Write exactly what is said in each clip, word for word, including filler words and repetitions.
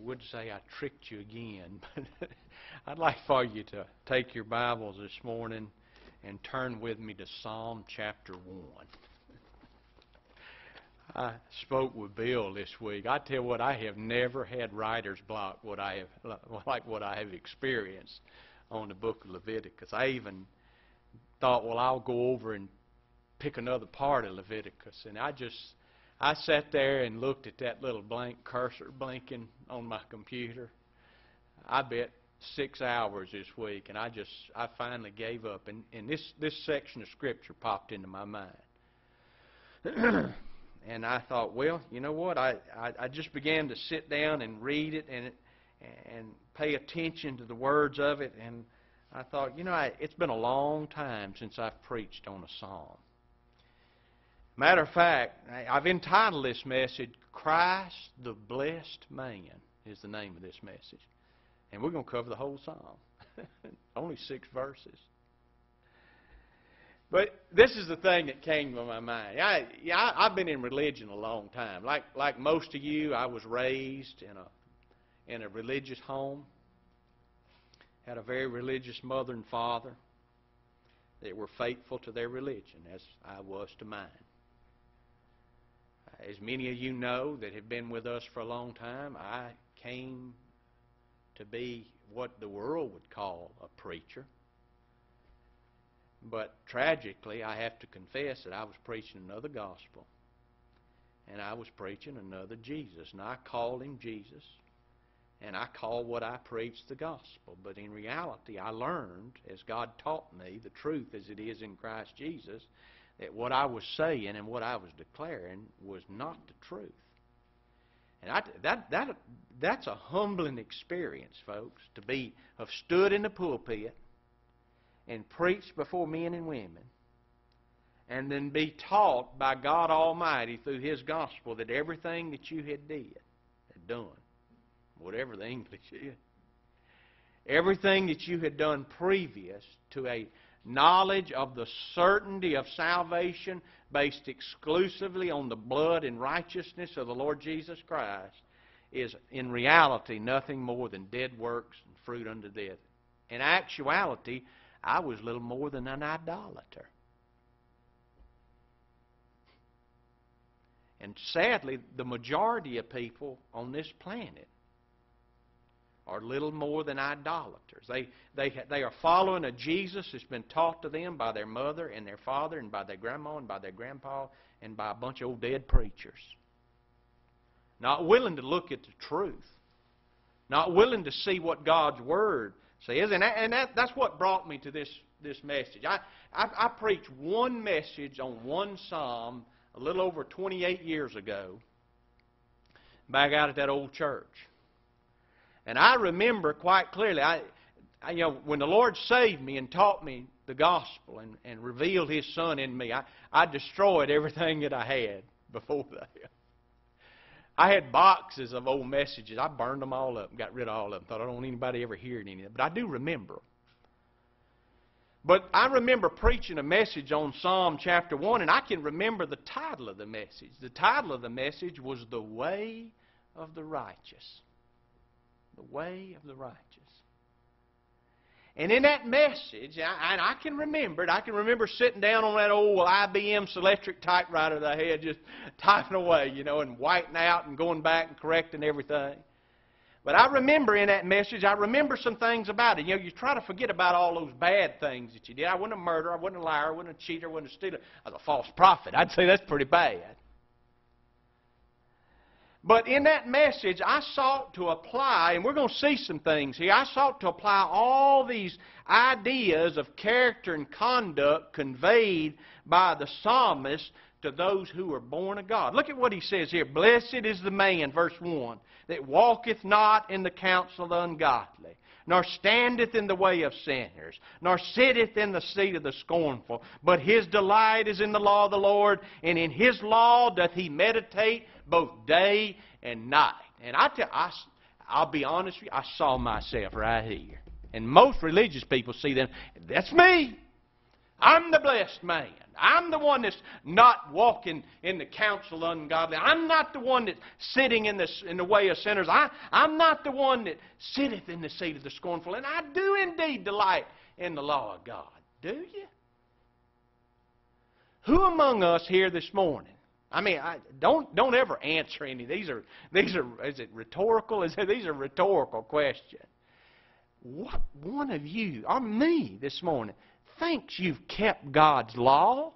would say I tricked you again, but I'd like for you to take your Bibles this morning and turn with me to Psalm chapter one. I spoke with Bill this week. I tell you what, I have never had writer's block what I have, like what I have experienced on the book of Leviticus. I even thought, well, I'll go over and pick another part of Leviticus. And I just, I sat there and looked at that little blank cursor blinking on my computer. I bet six hours this week, and I just, I finally gave up. And, and this, this section of Scripture popped into my mind. And I thought, well, you know what? I, I, I just began to sit down and read it and and pay attention to the words of it. And I thought, you know, I, it's been a long time since I've preached on a psalm. Matter of fact, I've entitled this message, Christ the Blessed Man is the name of this message. And we're going to cover the whole psalm. Only six verses. But this is the thing that came to my mind. I, yeah, I, I've been in religion a long time. Like like most of you, I was raised in a in a religious home. Had a very religious mother and father that were faithful to their religion, as I was to mine. As many of you know that have been with us for a long time, I came to be what the world would call a preacher. But tragically, I have to confess that I was preaching another gospel. And I was preaching another Jesus. And I called him Jesus. And I called what I preached the gospel. But in reality, I learned, as God taught me, the truth as it is in Christ Jesus, that what I was saying and what I was declaring was not the truth. And I, that, that, that's a humbling experience, folks, to be have stood in the pulpit and preached before men and women, and then be taught by God Almighty through His gospel that everything that you had did, had done, whatever the English is, everything that you had done previous to a knowledge of the certainty of salvation based exclusively on the blood and righteousness of the Lord Jesus Christ is in reality nothing more than dead works and fruit unto death. In actuality, I was little more than an idolater. And sadly, the majority of people on this planet are little more than idolaters. They, they, they are following a Jesus that's been taught to them by their mother and their father and by their grandma and by their grandpa and by a bunch of old dead preachers. Not willing to look at the truth. Not willing to see what God's Word says. And, that, and that, that's what brought me to this, this message. I, I, I preached one message on one psalm a little over twenty-eight years ago back out at that old church. And I remember quite clearly, I, I, you know, when the Lord saved me and taught me the gospel and, and revealed His Son in me, I, I destroyed everything that I had before that. I had boxes of old messages. I burned them all up and got rid of all of them. Thought I don't want anybody ever hearing any of it. But I do remember them. But I remember preaching a message on Psalm chapter one, and I can remember the title of the message. The title of the message was The Way of the Righteous. The Way of the Righteous. And in that message, and I can remember it, I can remember sitting down on that old I B M Selectric typewriter that I had, just typing away, you know, and whiting out and going back and correcting everything. But I remember in that message, I remember some things about it. You know, you try to forget about all those bad things that you did. I wasn't a murderer, I wasn't a liar, I wasn't a cheater, I wasn't a stealer. I was a false prophet. I'd say that's pretty bad. But in that message, I sought to apply, and we're going to see some things here, I sought to apply all these ideas of character and conduct conveyed by the psalmist to those who are born of God. Look at what he says here. Blessed is the man, verse one, that walketh not in the counsel of the ungodly, nor standeth in the way of sinners, nor sitteth in the seat of the scornful. But his delight is in the law of the Lord, and in His law doth he meditate both day and night. And I tell, I, I'll be honest with you, I saw myself right here. And most religious people see them. That's me. I'm the blessed man. I'm the one that's not walking in the counsel of ungodly. I'm not the one that's sitting in the, in the way of sinners. I, I'm not the one that sitteth in the seat of the scornful. And I do indeed delight in the law of God. Do you? Who among us here this morning? I mean, I, don't don't ever answer any. These are these are is it rhetorical? Is it, these are rhetorical questions. What one of you or me this morning thinks you've kept God's law?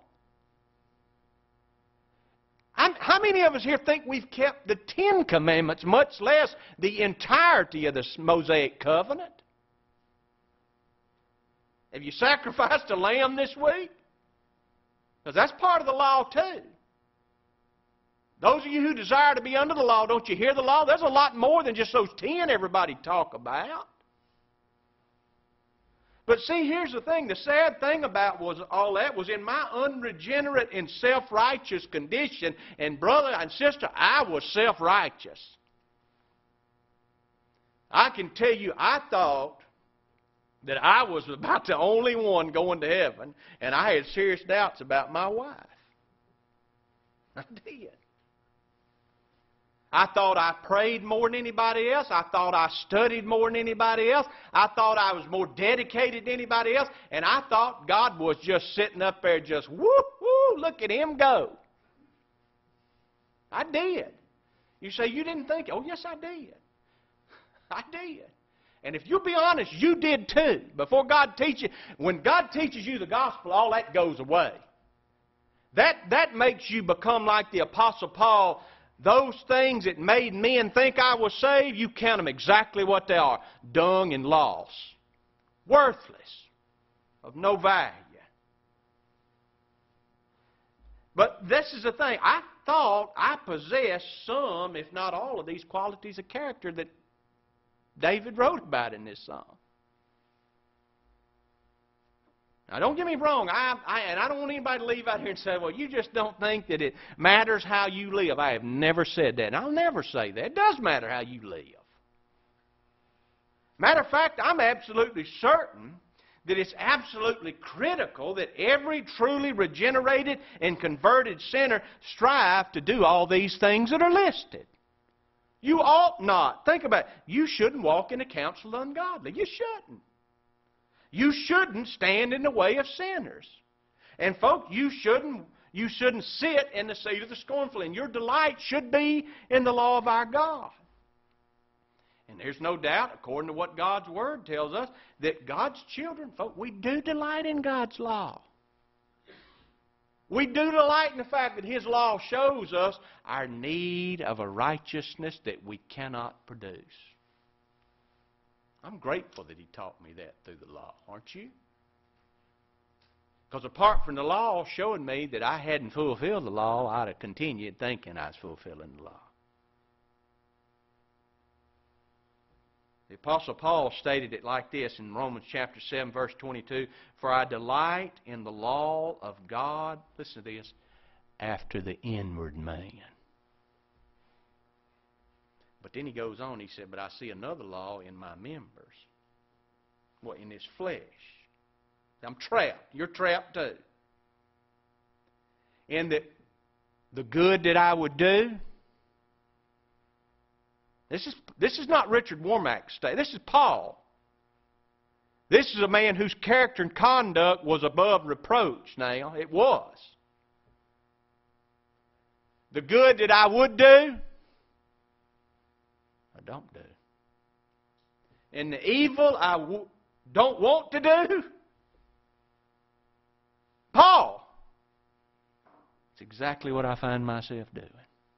I'm, how many of us here think we've kept the Ten Commandments, much less the entirety of the Mosaic covenant? Have you sacrificed a lamb this week? Because that's part of the law too. Those of you who desire to be under the law, don't you hear the law? There's a lot more than just those ten everybody talk about. But see, here's the thing. The sad thing about was all that was in my unregenerate and self-righteous condition, and brother and sister, I was self-righteous. I can tell you, I thought that I was about the only one going to heaven, and I had serious doubts about my wife. I did. I thought I prayed more than anybody else. I thought I studied more than anybody else. I thought I was more dedicated than anybody else. And I thought God was just sitting up there just, woo-hoo, look at him go. I did. You say, you didn't think? Oh, yes, I did. I did. And if you'll be honest, you did too. Before God teaches you, when God teaches you the gospel, all that goes away. That, that makes you become like the Apostle Paul. Those things that made men think I was saved, you count them exactly what they are. Dung and loss. Worthless. Of no value. But this is the thing. I thought I possessed some, if not all, of these qualities of character that David wrote about in this psalm. Now, don't get me wrong, I, I, and I don't want anybody to leave out here and say, well, you just don't think that it matters how you live. I have never said that, and I'll never say that. It does matter how you live. Matter of fact, I'm absolutely certain that it's absolutely critical that every truly regenerated and converted sinner strive to do all these things that are listed. You ought not. Think about it. You shouldn't walk in the counsel of the ungodly. You shouldn't. You shouldn't stand in the way of sinners. And folks, you shouldn't, you shouldn't sit in the seat of the scornful. And your delight should be in the law of our God. And there's no doubt, according to what God's Word tells us, that God's children, folks, we do delight in God's law. We do delight in the fact that His law shows us our need of a righteousness that we cannot produce. I'm grateful that He taught me that through the law, aren't you? Because apart from the law showing me that I hadn't fulfilled the law, I'd have continued thinking I was fulfilling the law. The Apostle Paul stated it like this in Romans chapter seven, verse twenty-two, "For I delight in the law of God," listen to this, "after the inward man." But then he goes on, he said, "But I see another law in my members." Well, in this flesh. I'm trapped. You're trapped too. In the, the good that I would do. This is, this is not Richard Warmack's statement. This is Paul. This is a man whose character and conduct was above reproach now. It was. The good that I would do, I don't do. And the evil I w- don't want to do, Paul. It's exactly what I find myself doing.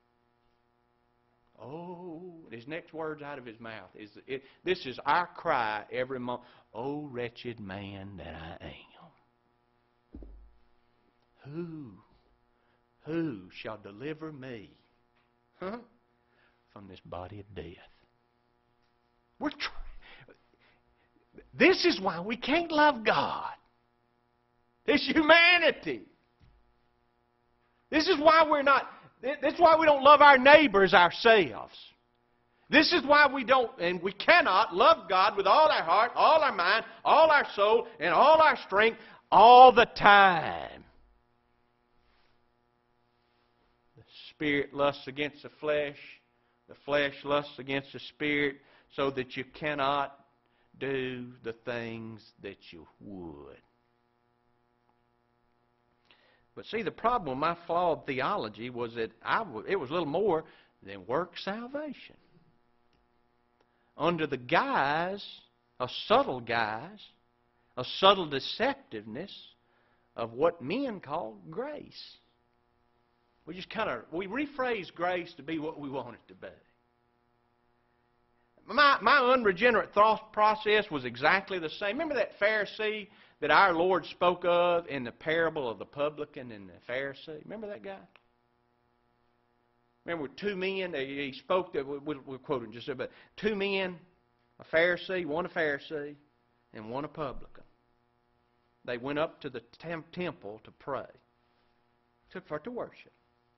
Oh, his next words out of his mouth is, it, this is our cry every moment. Oh, wretched man that I am. Who, who shall deliver me huh, from this body of death? We're trying. This is why we can't love God. This humanity. This is why we're not... This is why we don't love our neighbors ourselves. This is why we don't, and we cannot love God with all our heart, all our mind, all our soul, and all our strength, all the time. The spirit lusts against the flesh. The flesh lusts against the spirit, so that you cannot do the things that you would. But see, the problem with my flawed theology was that I, it was a little more than work salvation. Under the guise, a subtle guise, a subtle deceptiveness of what men call grace. We just kind of, we rephrase grace to be what we want it to be. My, my unregenerate thought process was exactly the same. Remember that Pharisee that our Lord spoke of in the parable of the publican and the Pharisee? Remember that guy? Remember two men, he spoke, that we'll quote him just a bit. Two men, a Pharisee, one a Pharisee, and one a publican. They went up to the tem temple to pray, to, for, to worship.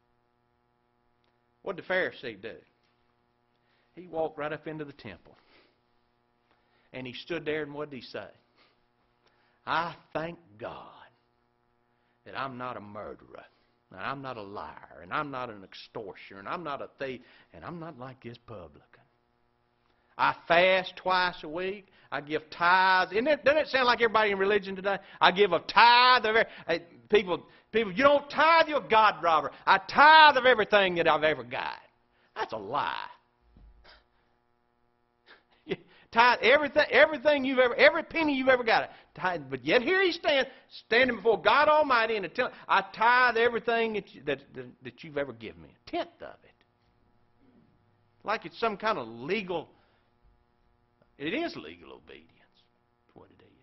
What did the Pharisee do? He walked right up into the temple. And he stood there, and what did he say? I thank God that I'm not a murderer, and I'm not a liar, and I'm not an extortioner, and I'm not a thief, and I'm not like this publican. I fast twice a week. I give tithes. Isn't it, doesn't it sound like everybody in religion today? I give a tithe of every, hey, people. People, you don't tithe, you're a God robber. I tithe of everything that I've ever got. That's a lie. Tithe everything, everything you've ever, every penny you've ever got. Tithe, but yet here he stands, standing before God Almighty, and telling, I tithe everything that, you, that, that, that you've ever given me, a tenth of it. Like it's some kind of legal. It is legal obedience. That's what it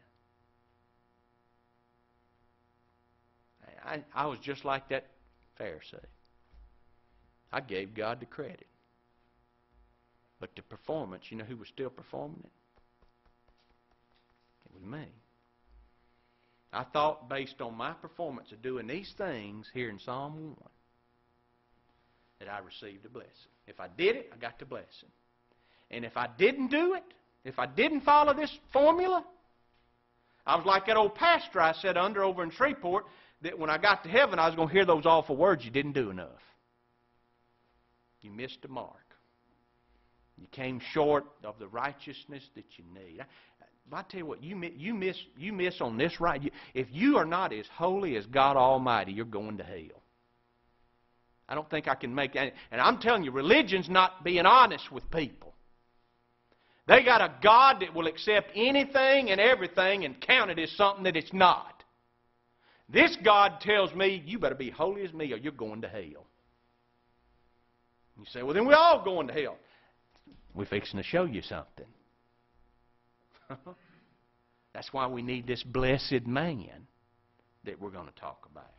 is. I, I was just like that Pharisee. I gave God the credit. But the performance, you know who was still performing it? It was me. I thought based on my performance of doing these things here in Psalm one that I received a blessing. If I did it, I got the blessing. And if I didn't do it, if I didn't follow this formula, I was like that old pastor I sat under over in Shreveport, that when I got to heaven I was going to hear those awful words, you didn't do enough. You missed the mark. You came short of the righteousness that you need. I, I tell you what, you, you, miss, you miss on this right. You, if you are not as holy as God Almighty, you're going to hell. I don't think I can make that. And I'm telling you, religion's not being honest with people. They got a God that will accept anything and everything and count it as something that it's not. This God tells me, you better be holy as me or you're going to hell. You say, well, then we're all going to hell. We're fixing to show you something. That's why we need this blessed man that we're going to talk about.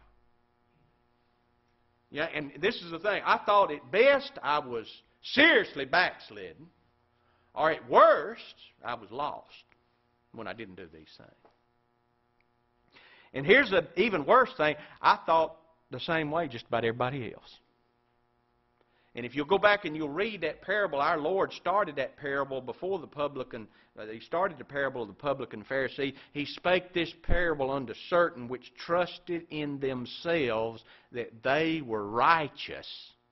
Yeah, and this is the thing. I thought at best I was seriously backslidden, or at worst I was lost when I didn't do these things. And here's the even worse thing. I thought the same way just about everybody else. And if you'll go back and you'll read that parable, our Lord started that parable before the publican. Uh, he started the parable of the publican Pharisee. He spake this parable unto certain which trusted in themselves that they were righteous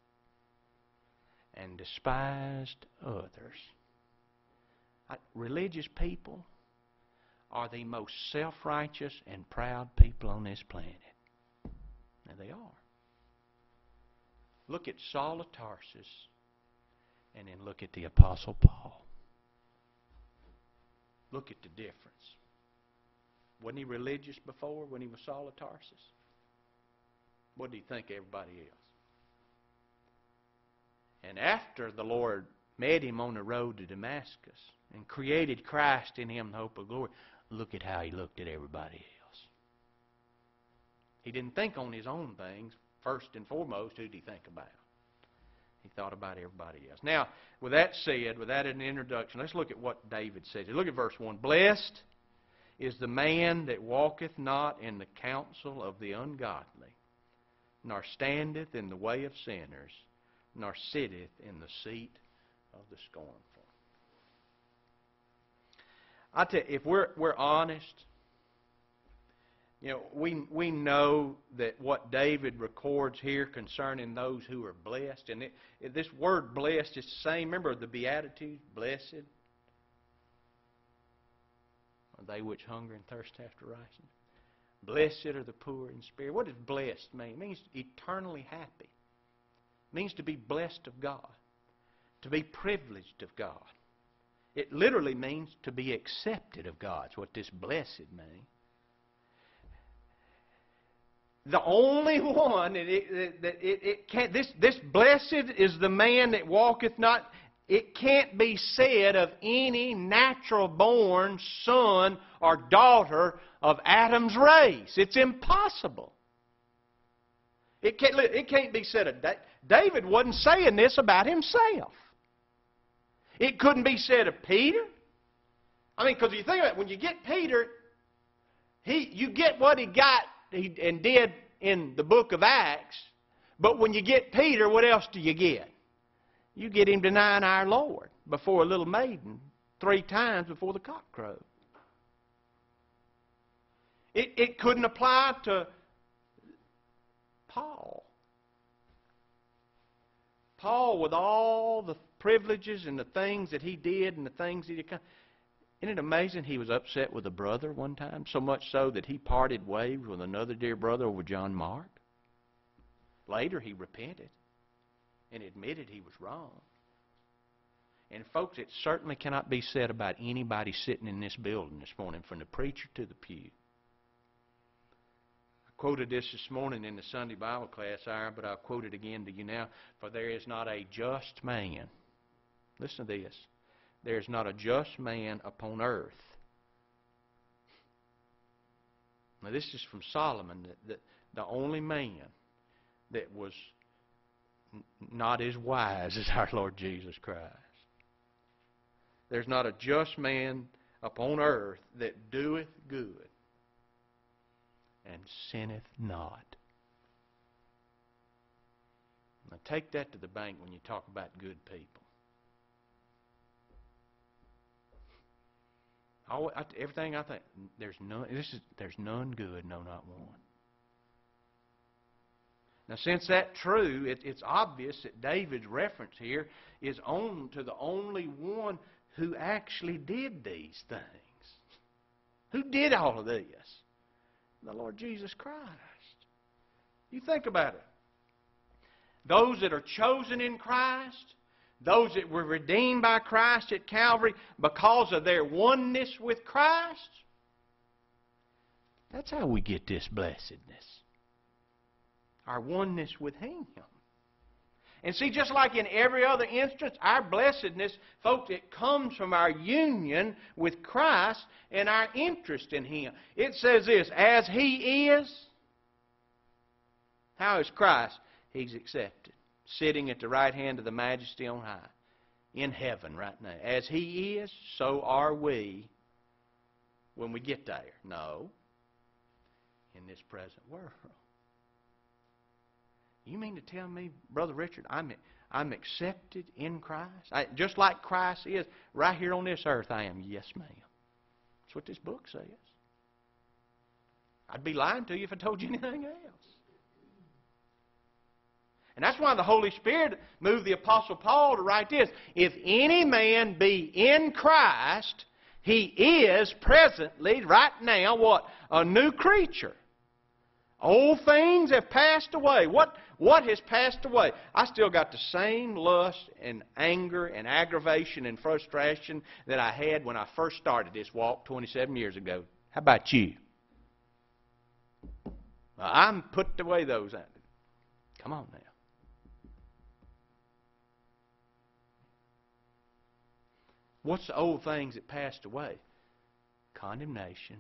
and despised others. Uh, religious people are the most self-righteous and proud people on this planet. Now they are. Look at Saul of Tarsus, and then look at the Apostle Paul. Look at the difference. Wasn't he religious before when he was Saul of Tarsus? What did he think of everybody else? And after the Lord met him on the road to Damascus and created Christ in him, the hope of glory, look at how he looked at everybody else. He didn't think on his own things. First and foremost, who did he think about? He thought about everybody else. Now, with that said, with that as an introduction, let's look at what David says. Look at verse one. Blessed is the man that walketh not in the counsel of the ungodly, nor standeth in the way of sinners, nor sitteth in the seat of the scornful. I tell you, if we're, we're honest, You know, we, we know that what David records here concerning those who are blessed, and it, it, this word blessed is the same. Remember the Beatitudes, blessed are they which hunger and thirst after righteousness. Blessed are the poor in spirit. What does blessed mean? It means eternally happy. It means to be blessed of God, to be privileged of God. It literally means to be accepted of God. That's what this blessed means. The only one that it, that it, it can't, this, this blessed is the man that walketh not. It can't be said of any natural born son or daughter of Adam's race. It's impossible. It can't, it can't be said of David. David wasn't saying this about himself. It couldn't be said of Peter. I mean, because you think about it, when you get Peter, he you get what he got he, and did in the book of Acts, but when you get Peter, what else do you get? You get him denying our Lord before a little maiden three times before the cock crowed. It, it couldn't apply to Paul. Paul, with all the privileges and the things that he did and the things that he did. Isn't it amazing he was upset with a brother one time, so much so that he parted ways with another dear brother over John Mark? Later he repented and admitted he was wrong. And folks, it certainly cannot be said about anybody sitting in this building this morning, from the preacher to the pew. I quoted this this morning in the Sunday Bible class hour, but I'll quote it again to you now. For there is not a just man. Listen to this. There is not a just man upon earth. Now this is from Solomon, that, that the only man that was not as wise as our Lord Jesus Christ. There's not a just man upon earth that doeth good and sinneth not. Now take that to the bank when you talk about good people. All, I, everything I think, there's none. This is there's none good, no, not one. Now, since that's true, it, it's obvious that David's reference here is on to the only one who actually did these things. Who did all of this? The Lord Jesus Christ. You think about it. Those that are chosen in Christ, those that were redeemed by Christ at Calvary because of their oneness with Christ, that's how we get this blessedness. Our oneness with Him. And see, just like in every other instance, our blessedness, folks, it comes from our union with Christ and our interest in Him. It says this, as He is, how is Christ? He's accepted, sitting at the right hand of the Majesty on high, in heaven right now. As He is, so are we when we get there. No, in this present world. You mean to tell me, Brother Richard, I'm, I'm accepted in Christ? I, just like Christ is, right here on this earth I am. Yes, ma'am. That's what this book says. I'd be lying to you if I told you anything else. And that's why the Holy Spirit moved the Apostle Paul to write this. If any man be in Christ, he is presently, right now, what? A new creature. Old things have passed away. What, what has passed away? I still got the same lust and anger and aggravation and frustration that I had when I first started this walk twenty-seven years ago. How about you? Well, I'm put away those. Come on now. What's the old things that passed away? Condemnation,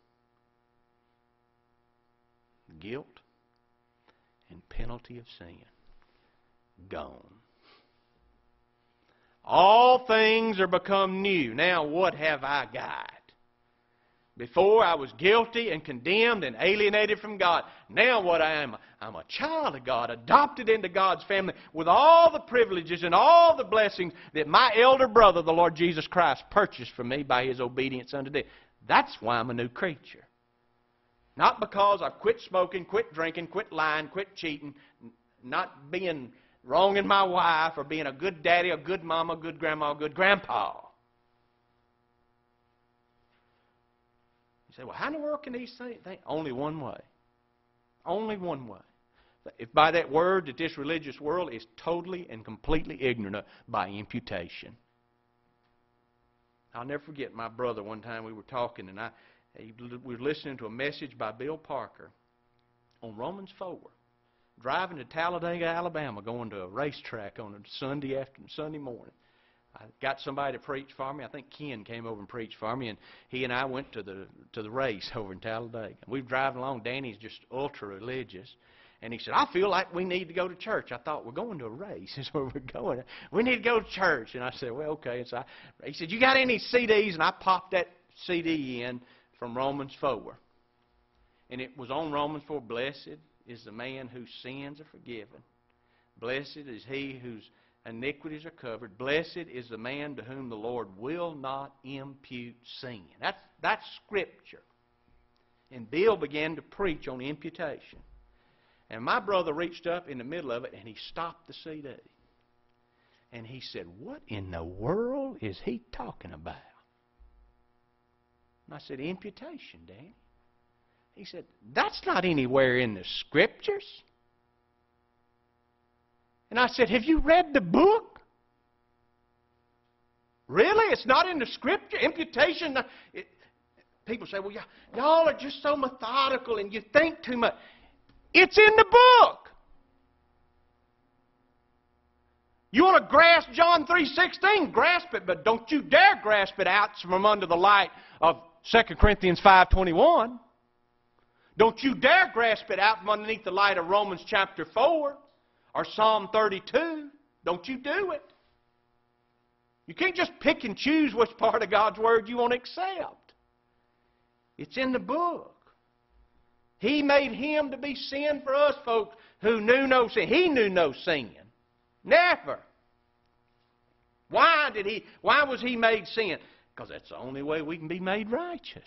guilt, and penalty of sin. Gone. All things are become new. Now what have I got? Before I was guilty and condemned and alienated from God. Now what I am, I'm a child of God, adopted into God's family with all the privileges and all the blessings that my elder brother, the Lord Jesus Christ, purchased for me by His obedience unto death. That's why I'm a new creature. Not because I've quit smoking, quit drinking, quit lying, quit cheating, not being wronging my wife, or being a good daddy, a good mama, a good grandma, a good grandpa. You say, well, how in the world can these things? Only one way. Only one way. If by that word that this religious world is totally and completely ignorant of, by imputation. I'll never forget my brother one time we were talking, and I he, we were listening to a message by Bill Parker on Romans four. Driving to Talladega, Alabama, going to a racetrack on a Sunday afternoon, Sunday morning. I got somebody to preach for me. I think Ken came over and preached for me, and he and I went to the to the race over in Talladega. We were driving along. Danny's just ultra religious, and he said, "I feel like we need to go to church." I thought, "We're going to a race. Is where we're going. We need to go to church." And I said, "Well, okay." And so I, he said, "You got any C Ds?" And I popped that C D in from Romans four, and it was on Romans four. Blessed is the man whose sins are forgiven. Blessed is he whose iniquities are covered. Blessed is the man to whom the Lord will not impute sin. That's, that's Scripture. And Bill began to preach on imputation. And my brother reached up in the middle of it, and he stopped the C D. And he said, "What in the world is he talking about?" And I said, "Imputation, Danny." He said, "That's not anywhere in the Scriptures." And I said, "Have you read the book?" "Really? It's not in the Scripture? Imputation?" It, people say, "Well, y'all are just so methodical and you think too much." It's in the book. You want to grasp John three sixteen? Grasp it, but don't you dare grasp it out from under the light of Second Corinthians five twenty-one. Don't you dare grasp it out from underneath the light of Romans chapter four or Psalm thirty-two. Don't you do it. You can't just pick and choose which part of God's Word you want to accept. It's in the book. He made Him to be sin for us, folks, who knew no sin. He knew no sin. Never. Why did He? Why was He made sin? Because that's the only way we can be made righteous.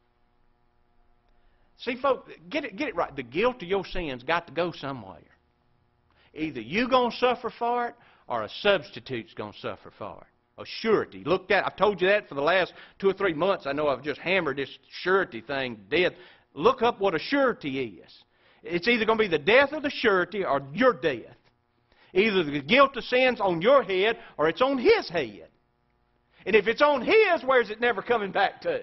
See, folks, get it, get it right. The guilt of your sins got to go somewhere. Either you're going to suffer for it, or a substitute's going to suffer for it. A surety. Look at, I've told you that for the last two or three months. I know I've just hammered this surety thing to death. Look up what a surety is. It's either going to be the death of the surety or your death. Either the guilt of sin's on your head or it's on his head. And if it's on his, where's it never coming back to?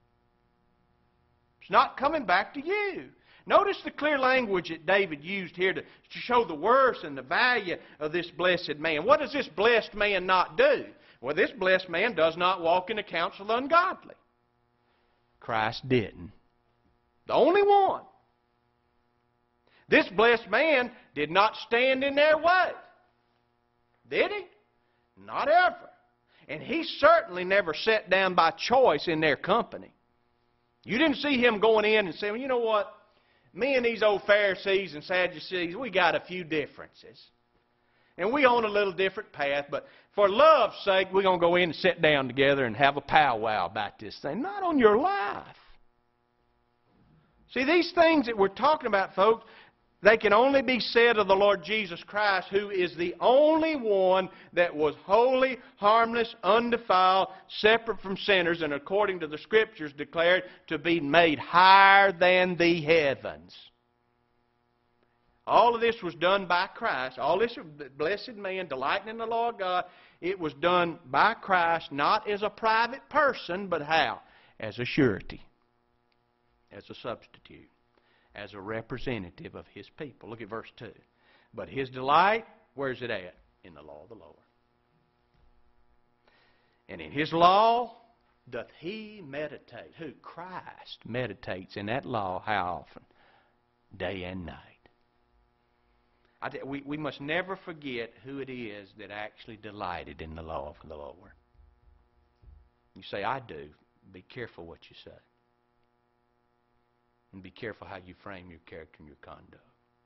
It's not coming back to you. Notice the clear language that David used here to, to show the worth and the value of this blessed man. What does this blessed man not do? Well, this blessed man does not walk in the counsel of the ungodly. Christ didn't. The only one. This blessed man did not stand in their way. Did he? Not ever. And he certainly never sat down by choice in their company. You didn't see him going in and saying, well, you know what? Me and these old Pharisees and Sadducees, we got a few differences. And we on a little different path, but for love's sake, we're going to go in and sit down together and have a powwow about this thing. Not on your life. See, these things that we're talking about, folks, they can only be said of the Lord Jesus Christ, who is the only one that was holy, harmless, undefiled, separate from sinners, and according to the Scriptures declared to be made higher than the heavens. All of this was done by Christ. All this blessed man delighting in the law of God, it was done by Christ, not as a private person, but how? As a surety, as a substitute, as a representative of His people. Look at verse two. But His delight, where's it at? In the law of the Lord. And in His law doth He meditate. Who? Christ meditates in that law how often? Day and night. I tell you, we, we must never forget who it is that actually delighted in the law of the Lord. You say, I do. Be careful what you say. And be careful how you frame your character and your conduct.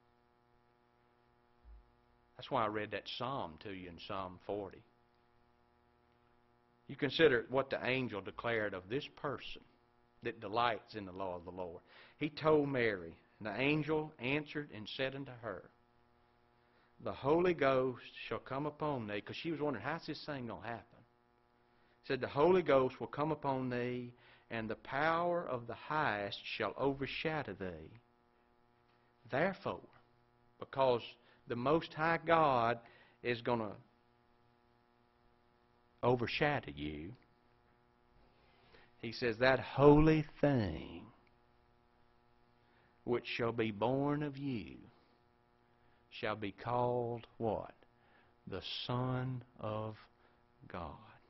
That's why I read that psalm to you in Psalm forty. You consider what the angel declared of this person, that delights in the law of the Lord. He told Mary, and the angel answered and said unto her, the Holy Ghost shall come upon thee. Because she was wondering, how's this thing going to happen? He said, the Holy Ghost will come upon thee, and the power of the highest shall overshadow thee. Therefore, because the Most High God is going to overshadow you, He says, that holy thing which shall be born of you shall be called what? The Son of God.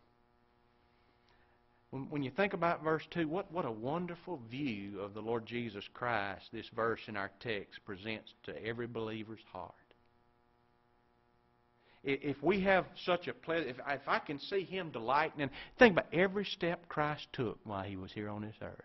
When, when you think about verse two, what, what a wonderful view of the Lord Jesus Christ this verse in our text presents to every believer's heart. If we have such a pleasure, if, if I can see Him delighting in, think about every step Christ took while He was here on this earth.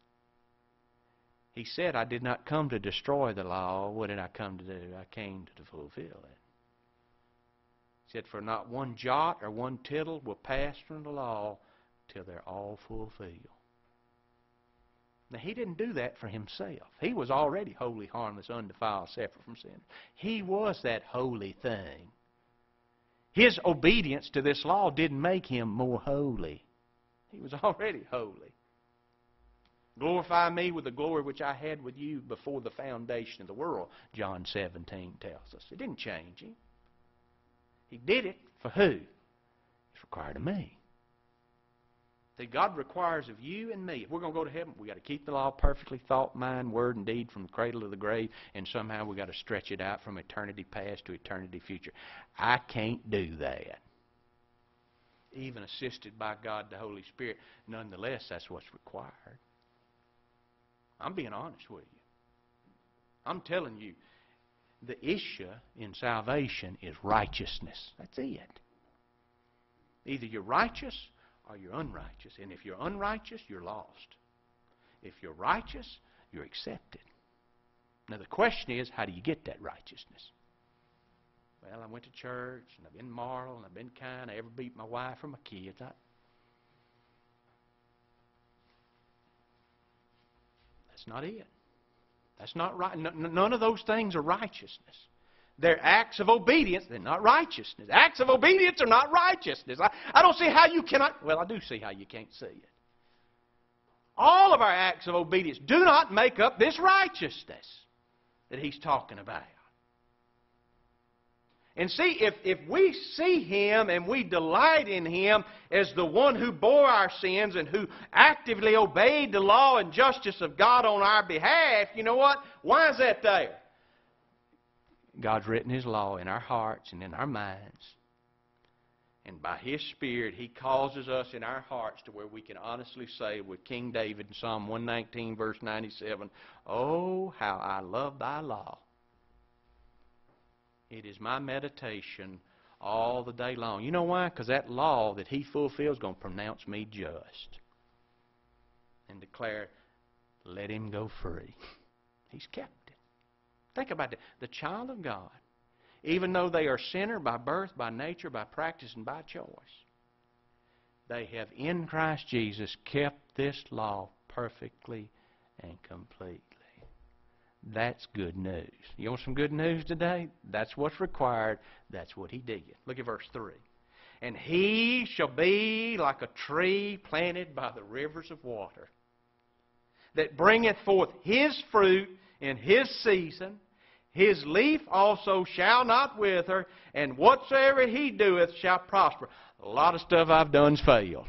He said, I did not come to destroy the law. What did I come to do? I came to fulfill it. He said, for not one jot or one tittle will pass from the law till they're all fulfilled. Now, He didn't do that for Himself. He was already holy, harmless, undefiled, separate from sin. He was that holy thing. His obedience to this law didn't make Him more holy. He was already holy. Glorify me with the glory which I had with you before the foundation of the world, John seventeen tells us. It didn't change Him. He did it for who? It's required of me. See, God requires of you and me. If we're going to go to heaven, we've got to keep the law perfectly, thought, mind, word, and deed from the cradle to the grave, and somehow we've got to stretch it out from eternity past to eternity future. I can't do that. Even assisted by God the Holy Spirit, nonetheless, that's what's required. I'm being honest with you. I'm telling you, the issue in salvation is righteousness. That's it. Either you're righteous or you're unrighteous. And if you're unrighteous, you're lost. If you're righteous, you're accepted. Now the question is, how do you get that righteousness? Well, I went to church, and I've been moral, and I've been kind. I ever beat my wife or my kids. I, That's not it. That's not right. None of those things are righteousness. They're acts of obedience. They're not righteousness. Acts of obedience are not righteousness. I, I don't see how you cannot... Well, I do see how you can't see it. All of our acts of obedience do not make up this righteousness that He's talking about. And see, if, if we see Him and we delight in Him as the one who bore our sins and who actively obeyed the law and justice of God on our behalf, you know what? Why is that there? God's written His law in our hearts and in our minds. And by His Spirit, He causes us in our hearts to where we can honestly say with King David in Psalm one nineteen, verse ninety-seven, oh, how I love Thy law. It is my meditation all the day long. You know why? Because that law that He fulfills is going to pronounce me just and declare, let him go free. He's kept it. Think about it. The child of God, even though they are sinner by birth, by nature, by practice, and by choice, they have in Christ Jesus kept this law perfectly and completely. That's good news. You want some good news today? That's what's required. That's what He did. Look at verse three. And he shall be like a tree planted by the rivers of water, that bringeth forth his fruit in his season. His leaf also shall not wither, and whatsoever he doeth shall prosper. A lot of stuff I've done's failed.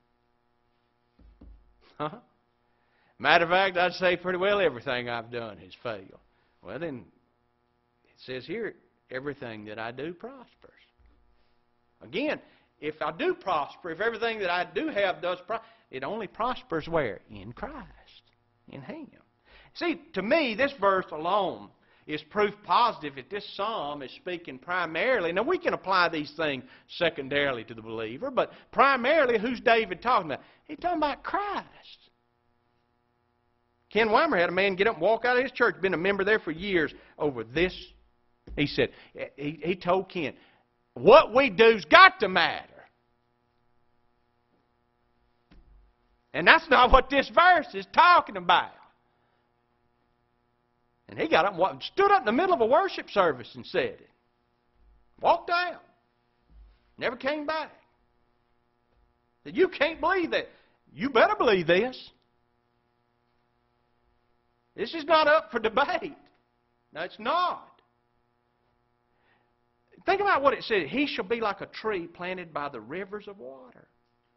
Huh? Matter of fact, I'd say pretty well everything I've done has failed. Well, then, it says here, everything that I do prospers. Again, if I do prosper, if everything that I do have does prosper, it only prospers where? In Christ, in Him. See, to me, this verse alone is proof positive that this psalm is speaking primarily. Now, we can apply these things secondarily to the believer, but primarily, who's David talking about? He's talking about Christ. Ken Weimer had a man get up and walk out of his church, been a member there for years, over this. He said, he, he told Ken, what we do's got to matter. And that's not what this verse is talking about. And he got up and stood up in the middle of a worship service and said it. Walked out. Never came back. Said, you can't believe that. You better believe this. This is not up for debate. No, it's not. Think about what it said. He shall be like a tree planted by the rivers of water.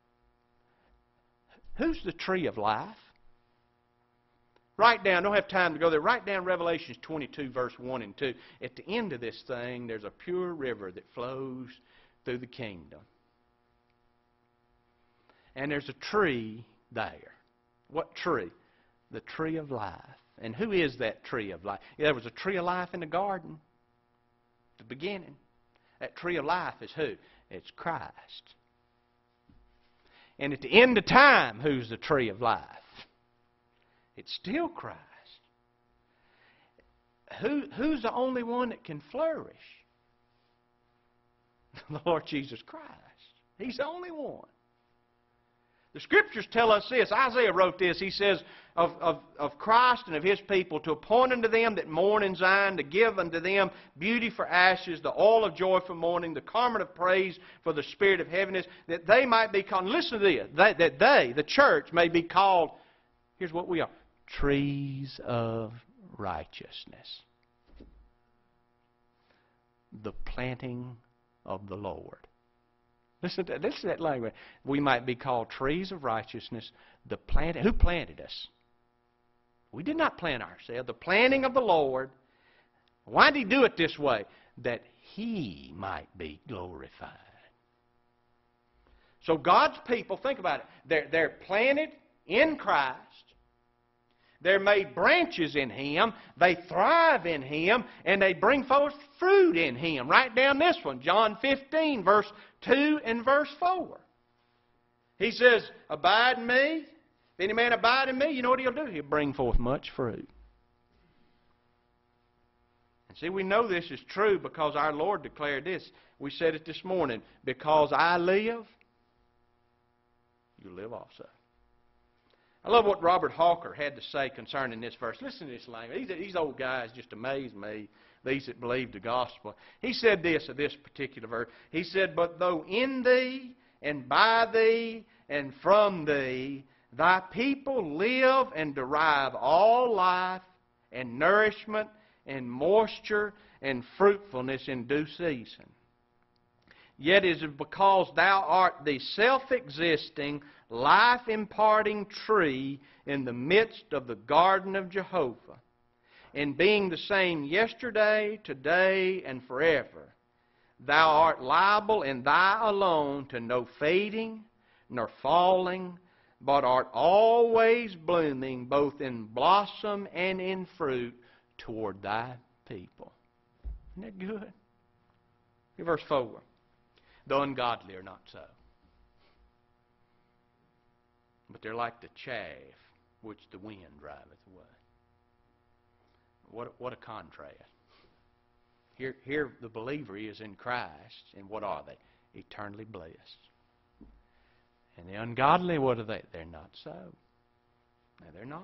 Who's the tree of life? Write down, don't have time to go there, write down Revelation twenty-two, verse one and two. At the end of this thing, there's a pure river that flows through the kingdom. And there's a tree there. What tree? The tree of life. And who is that tree of life? Yeah, there was a tree of life in the garden at the beginning. That tree of life is who? It's Christ. And at the end of time, who's the tree of life? It's still Christ. Who, who's the only one that can flourish? The Lord Jesus Christ. He's the only one. The Scriptures tell us this. Isaiah wrote this. He says of, of, of Christ and of His people, to appoint unto them that mourn in Zion, to give unto them beauty for ashes, the oil of joy for mourning, the garment of praise for the spirit of heaviness, that they might be called, listen to this, that, that they, the church, may be called, here's what we are, trees of righteousness. The planting of the Lord. Listen to, listen to that language. We might be called trees of righteousness. The planting. Who planted us? We did not plant ourselves. The planting of the Lord. Why did He do it this way? That He might be glorified. So God's people, think about it. They're, they're planted in Christ. They're made branches in Him. They thrive in Him. And they bring forth fruit in Him. Write down this one. John fifteen, verse two and verse four. He says, abide in me. If any man abide in me, you know what He'll do? He'll bring forth much fruit. And see, we know this is true because our Lord declared this. We said it this morning. Because I live, you live also. I love what Robert Hawker had to say concerning this verse. Listen to this language. These, these old guys just amaze me, these that believe the gospel. He said this of this particular verse. He said, but though in thee and by thee and from thee thy people live and derive all life and nourishment and moisture and fruitfulness in due season. Yet it is because thou art the self-existing, life-imparting tree in the midst of the garden of Jehovah, and being the same yesterday, today, and forever, thou art liable in thy alone to no fading nor falling, but art always blooming both in blossom and in fruit toward thy people. Isn't that good? Verse four. The ungodly are not so, but they're like the chaff which the wind driveth away. What, what a contrast. Here, here the believer is in Christ, and what are they? Eternally blessed. And the ungodly, what are they? They're not so. No, they're not.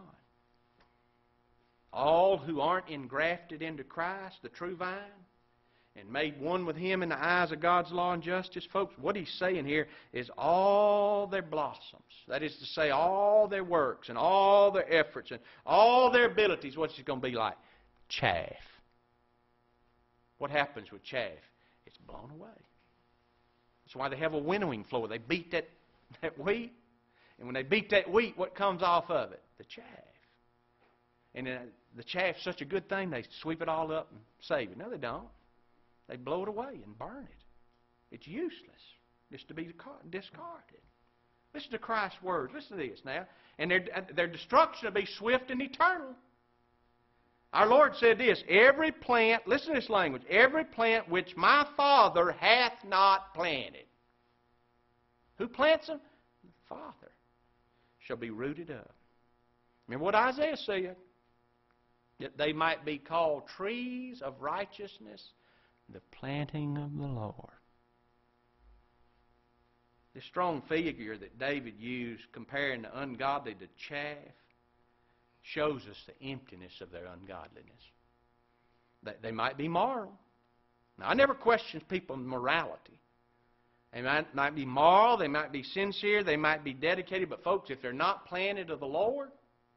All who aren't engrafted into Christ, the true vine, and made one with Him in the eyes of God's law and justice, folks, what He's saying here is all their blossoms. That is to say, all their works and all their efforts and all their abilities, what's it going to be like? Chaff. What happens with chaff? It's blown away. That's why they have a winnowing floor. They beat that, that wheat, and when they beat that wheat, what comes off of it? The chaff. And uh, the chaff's such a good thing, they sweep it all up and save it. No, they don't. They blow it away and burn it. It's useless. It's to be discarded. Listen to Christ's words. Listen to this now. And their, their destruction will be swift and eternal. Our Lord said this, every plant, listen to this language, every plant which my Father hath not planted. Who plants them? The Father. Shall be rooted up. Remember what Isaiah said? That they might be called trees of righteousness, the planting of the Lord. This strong figure that David used comparing the ungodly to chaff shows us the emptiness of their ungodliness. They, they might be moral. Now, I never question people's morality. They might, might be moral, they might be sincere, they might be dedicated, but folks, if they're not planted of the Lord,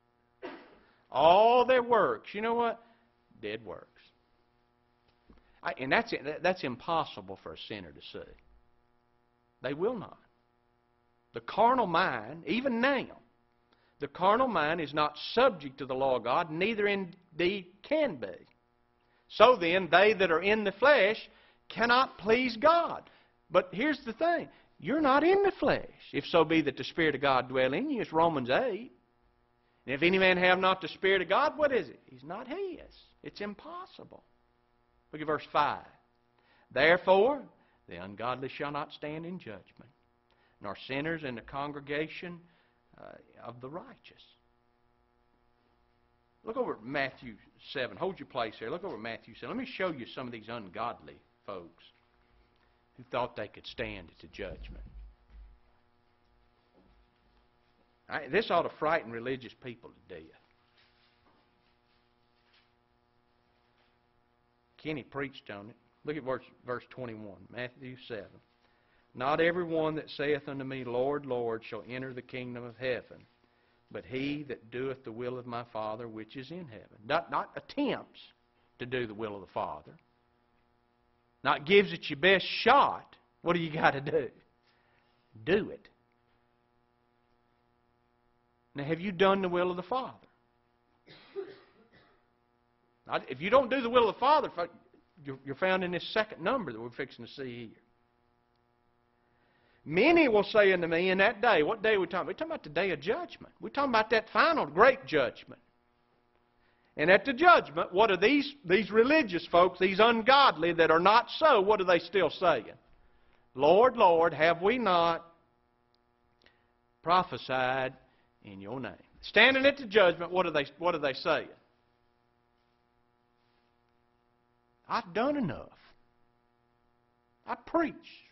all their works, you know what? Dead works. I, and that's, that's impossible for a sinner to see. They will not. The carnal mind, even now, the carnal mind is not subject to the law of God, neither indeed can be. So then, they that are in the flesh cannot please God. But here's the thing. You're not in the flesh, if so be that the Spirit of God dwell in you. It's Romans eight. And if any man have not the Spirit of God, what is it? He's not His. It's impossible. Look at verse five. Therefore, the ungodly shall not stand in judgment, nor sinners in the congregation uh, of the righteous. Look over at Matthew seven. Hold your place here. Look over at Matthew seven. Let me show you some of these ungodly folks who thought they could stand at the judgment. Right, this ought to frighten religious people to death. Kenny preached on it. Look at verse, verse twenty-one, Matthew seven. Not every one that saith unto me, Lord, Lord, shall enter the kingdom of heaven, but he that doeth the will of my Father which is in heaven. Not, not attempts to do the will of the Father. Not gives it your best shot. What do you got to do? Do it. Now, have you done the will of the Father? Now, if you don't do the will of the Father, you're found in this second number that we're fixing to see here. Many will say unto me in that day, what day are we talking about? We're talking about the day of judgment. We're talking about that final great judgment. And at the judgment, what are these, these religious folks, these ungodly that are not so, what are they still saying? Lord, Lord, have we not prophesied in your name? Standing at the judgment, what are they, what are they saying? I've done enough. I preached.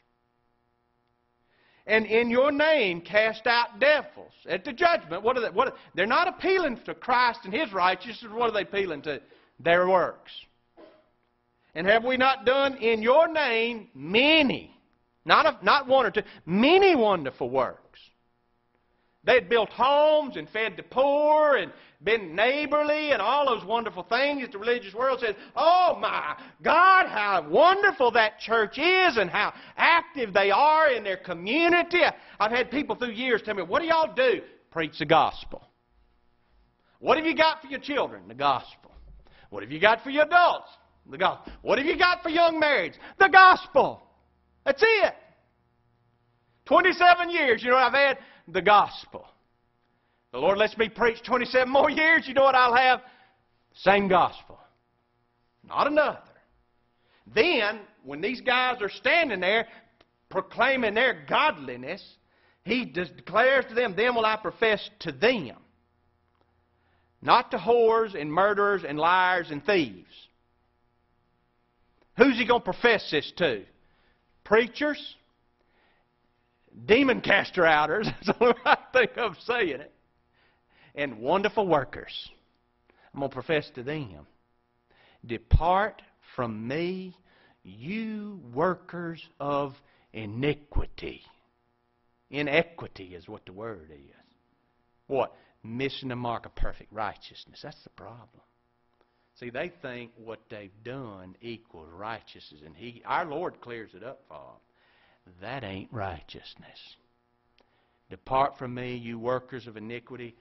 And in your name cast out devils. At the judgment, what are they? What are, they're not appealing to Christ and His righteousness. What are they appealing to? Their works. And have we not done in your name many, not, a, not one or two, many wonderful works? They had built homes and fed the poor and been neighborly and all those wonderful things that the religious world says, oh my God, how wonderful that church is and how active they are in their community. I've had people through years tell me, what do y'all do? Preach the gospel. What have you got for your children? The gospel. What have you got for your adults? The gospel. What have you got for young marrieds? The gospel. That's it. twenty-seven years, you know what I've had? The gospel. The Lord lets me preach twenty-seven more years, you know what I'll have? Same gospel. Not another. Then, when these guys are standing there proclaiming their godliness, He declares to them, then will I profess to them. Not to whores and murderers and liars and thieves. Who's He going to profess this to? Preachers? Demon caster outers, that's the right thing of saying it. And wonderful workers. I'm going to profess to them, depart from me, you workers of iniquity. Inequity is what the word is. What? Missing the mark of perfect righteousness. That's the problem. See, they think what they've done equals righteousness. And he, our Lord clears it up for them. That ain't righteousness. Depart from me, you workers of iniquity.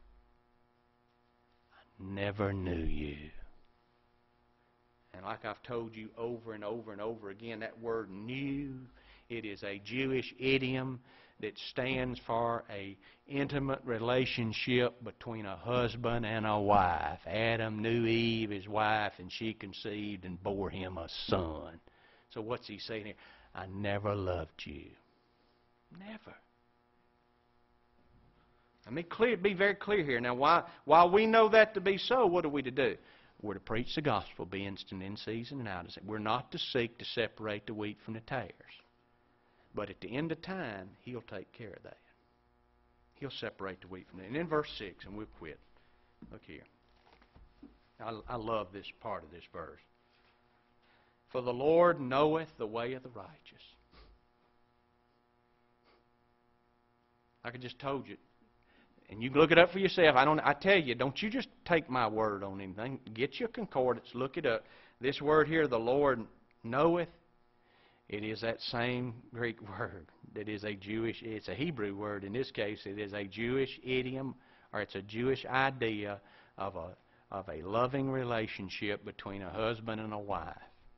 I never knew you. And like I've told you over and over and over again, that word knew, it is a Jewish idiom that stands for a intimate relationship between a husband and a wife. Adam knew Eve, his wife, and she conceived and bore him a son. So what's he saying here? I never loved you. Never. Let me clear, be very clear here. Now, why, while we know that to be so, what are we to do? We're to preach the gospel, be instant in season and out of season. We're not to seek to separate the wheat from the tares. But at the end of time, He'll take care of that. He'll separate the wheat from it. And in verse six, and we'll quit. Look here. I, I love this part of this verse. For the Lord knoweth the way of the righteous. Like I just told you. And you can look it up for yourself. I don't. I tell you, don't you just take my word on anything. Get your concordance. Look it up. This word here, the Lord knoweth, it is that same Greek word that is a Jewish, it's a Hebrew word. In this case, it is a Jewish idiom, or it's a Jewish idea of a, of a loving relationship between a husband and a wife.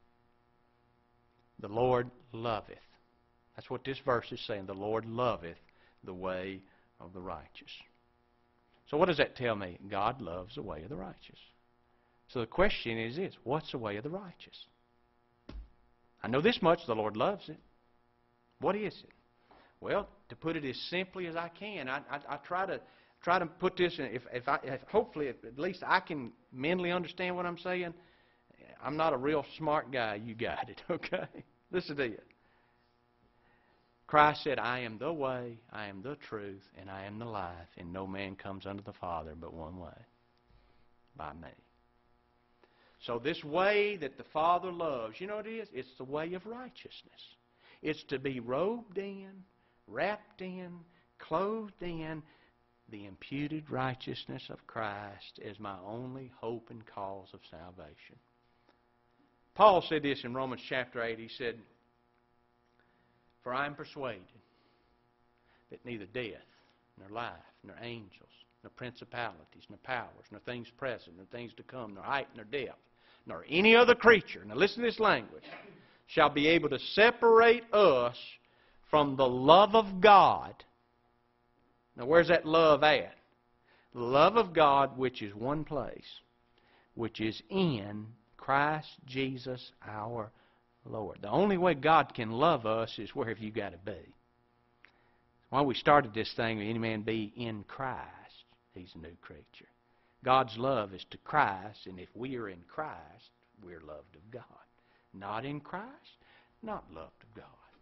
The Lord loveth. That's what this verse is saying. The Lord loveth the way of the righteous. So what does that tell me? God loves the way of the righteous. So the question is this, what's the way of the righteous? I know this much, the Lord loves it. What is it? Well, to put it as simply as I can, I, I, I try to try to put this in, if, if I, if hopefully at least I can mentally understand what I'm saying. I'm not a real smart guy, you got it, okay? Listen to it. Christ said, I am the way, I am the truth, and I am the life, and no man comes unto the Father but one way, by me. So this way that the Father loves, you know what it is? It's the way of righteousness. It's to be robed in, wrapped in, clothed in the imputed righteousness of Christ as my only hope and cause of salvation. Paul said this in Romans chapter eight. He said, for I am persuaded that neither death, nor life, nor angels, nor principalities, nor powers, nor things present, nor things to come, nor height, nor depth, nor any other creature, now listen to this language, shall be able to separate us from the love of God. Now where's that love at? The love of God which is one place, which is in Christ Jesus our Lord. The only way God can love us is where have you got to be. Why we started this thing, any man be in Christ, he's a new creature. God's love is to Christ, and if we are in Christ, we're loved of God. Not in Christ, not loved of God.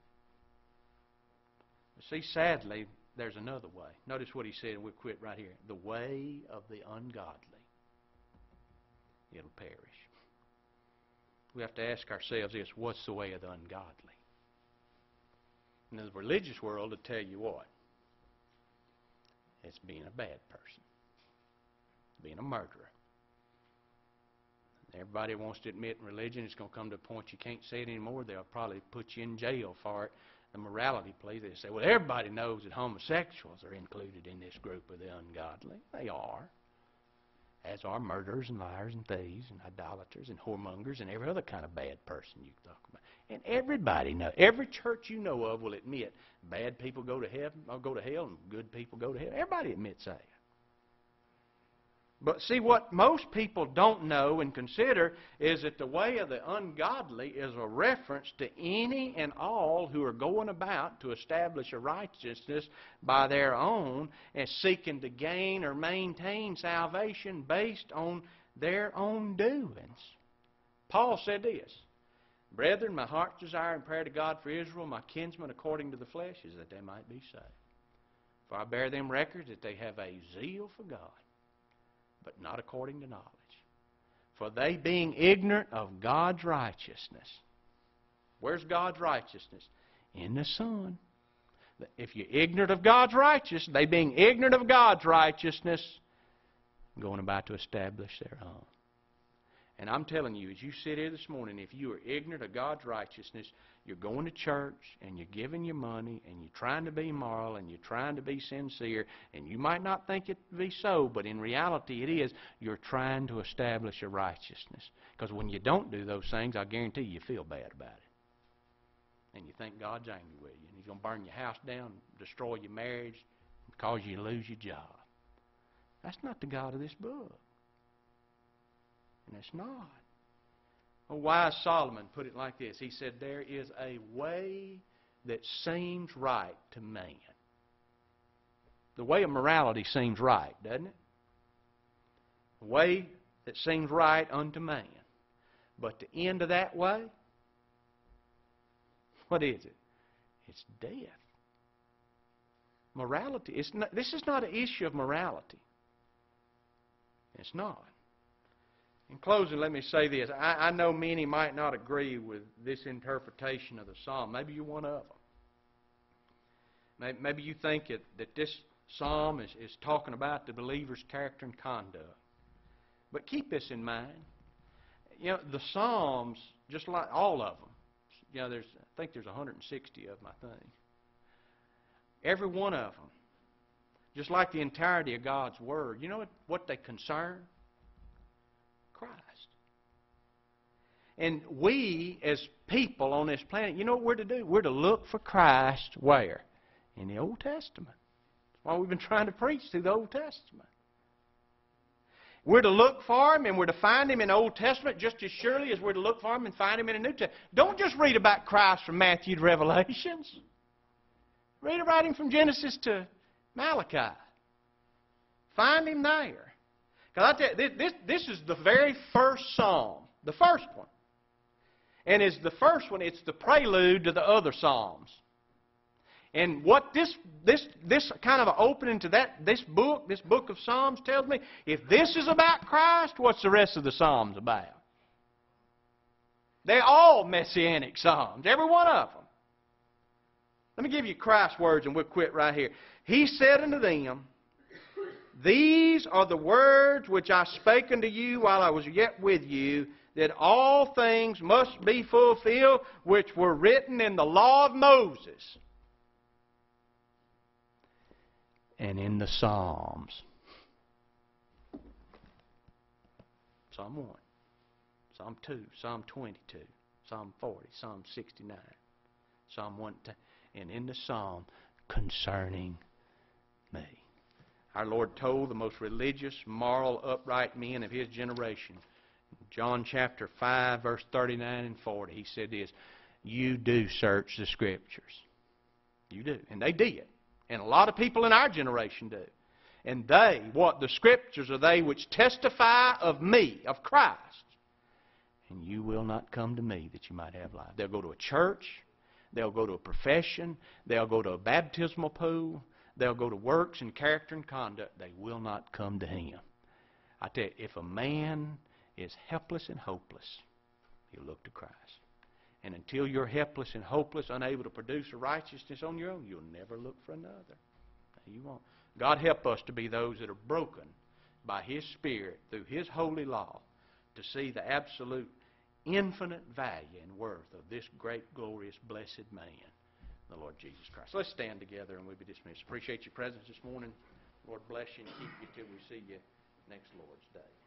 But see, sadly, there's another way. Notice what he said, and we'll quit right here. The way of the ungodly, it'll perish. We have to ask ourselves this, what's the way of the ungodly? In the religious world, to tell you what, it's being a bad person, being a murderer. Everybody wants to admit in religion, it's going to come to a point you can't say it anymore. They'll probably put you in jail for it. The morality plea, they say, well, everybody knows that homosexuals are included in this group of the ungodly. They are. As are murderers and liars and thieves and idolaters and whoremongers and every other kind of bad person you can talk about. And everybody knows. Every church you know of will admit bad people go to heaven or go to hell and good people go to hell. Everybody admits that. But see, what most people don't know and consider is that the way of the ungodly is a reference to any and all who are going about to establish a righteousness by their own and seeking to gain or maintain salvation based on their own doings. Paul said this, brethren, my heart's desire and prayer to God for Israel, my kinsmen according to the flesh, is that they might be saved. For I bear them record that they have a zeal for God, but not according to knowledge. For they being ignorant of God's righteousness. Where's God's righteousness? In the Son. If you're ignorant of God's righteousness, they being ignorant of God's righteousness, going about to establish their own. And I'm telling you, as you sit here this morning, if you are ignorant of God's righteousness, you're going to church and you're giving your money and you're trying to be moral and you're trying to be sincere, and you might not think it to be so, but in reality it is. You're trying to establish a righteousness. Because when you don't do those things, I guarantee you, you feel bad about it. And you think God's angry with you. And He's going to burn your house down, destroy your marriage, and cause you to lose your job. That's not the God of this book. And it's not. A wise Solomon put it like this. He said, there is a way that seems right to man. The way of morality seems right, doesn't it? The way that seems right unto man. But the end of that way, what is it? It's death. Morality. It's not, this is not an issue of morality. It's not. In closing, let me say this. I, I know many might not agree with this interpretation of the psalm. Maybe you're one of them. Maybe, maybe you think it, that this psalm is, is talking about the believer's character and conduct. But keep this in mind. You know, the psalms, just like all of them, you know, there's, I think there's one hundred sixty of them, I think. Every one of them, just like the entirety of God's Word, you know what, what they concern? Christ. And we, as people on this planet, you know what we're to do? We're to look for Christ where? In the Old Testament. That's why we've been trying to preach through the Old Testament. We're to look for Him and we're to find Him in the Old Testament just as surely as we're to look for Him and find Him in the New Testament. Don't just read about Christ from Matthew to Revelations. Read about Him from Genesis to Malachi. Find Him there. Because I tell you, this, this is the very first psalm, the first one. And it's the first one, it's the prelude to the other psalms. And what this this this kind of opening to that this book, this book of Psalms tells me, if this is about Christ, what's the rest of the Psalms about? They're all messianic psalms, every one of them. Let me give you Christ's words and we'll quit right here. He said unto them, These are the words which I spake unto you while I was yet with you, that all things must be fulfilled which were written in the law of Moses and in the Psalms. Psalm one, Psalm two, Psalm twenty-two, Psalm forty, Psalm sixty-nine, Psalm one ten, and in the Psalm concerning me. Our Lord told the most religious, moral, upright men of His generation, John chapter five, verse thirty-nine and forty, He said this, you do search the Scriptures. You do. And they did. And a lot of people in our generation do. And they, what? The Scriptures are they which testify of me, of Christ. And you will not come to me that you might have life. They'll go to a church. They'll go to a profession. They'll go to a baptismal pool. They'll go to works and character and conduct. They will not come to Him. I tell you, if a man is helpless and hopeless, he'll look to Christ. And until you're helpless and hopeless, unable to produce a righteousness on your own, you'll never look for another. You won't. God help us to be those that are broken by His Spirit through His holy law to see the absolute infinite value and worth of this great, glorious, blessed man, the Lord Jesus Christ. Let's stand together and we'll be dismissed. Appreciate your presence this morning. Lord bless you and keep you till we see you next Lord's Day.